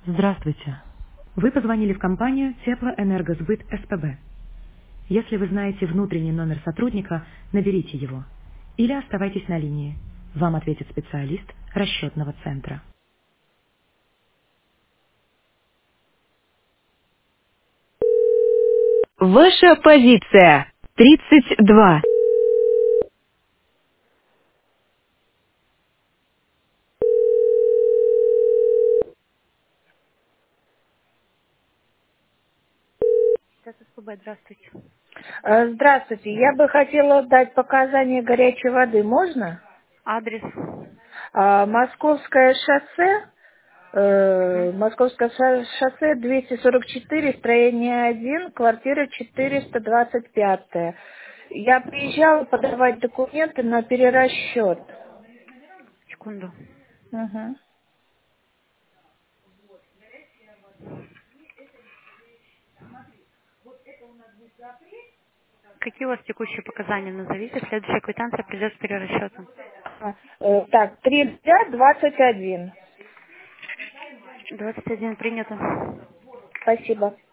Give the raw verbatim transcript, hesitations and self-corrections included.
Здравствуйте. Вы позвонили в компанию Теплоэнергосбыт СПБ. Если вы знаете внутренний номер сотрудника, наберите его. Или оставайтесь на линии. Вам ответит специалист расчетного центра. Ваша позиция. тридцать два. Сейчас СПБ, здравствуйте. Э, Здравствуйте. Я бы хотела дать показания горячей воды. Можно? Адрес. А, Московское шоссе, Мгм. э, Московское ша- шоссе двести сорок четыре, строение один, квартира четыреста двадцать пять. Я приезжала подавать документы на перерасчет. Секунду. Мгм. Какие у вас текущие показания? Назовите. Следующая квитанция придет с перерасчетом. А, э, Так, три двадцать один. двадцать один принято. Спасибо.